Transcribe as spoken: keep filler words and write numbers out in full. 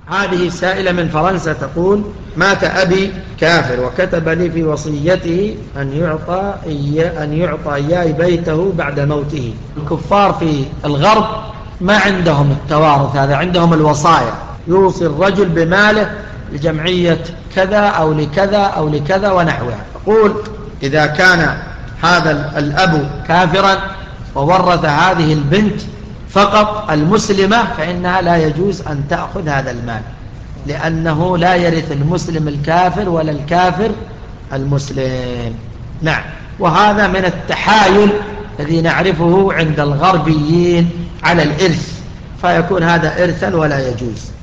هذه سائلة من فرنسا تقول: مات أبي كافر وكتب لي في وصيته أن يعطى أن يعطى إياي بيته بعد موته. الكفار في الغرب ما عندهم التوارث هذا، عندهم الوصايا، يوصي الرجل بماله لجمعية كذا أو لكذا أو لكذا ونحوها. يقول: إذا كان هذا الأب كافرا وورث هذه البنت فقط المسلمة فإنها لا يجوز أن تأخذ هذا المال، لأنه لا يرث المسلم الكافر ولا الكافر المسلم. نعم، وهذا من التحايل الذي نعرفه عند الغربيين على الإرث، فيكون هذا إرثا ولا يجوز.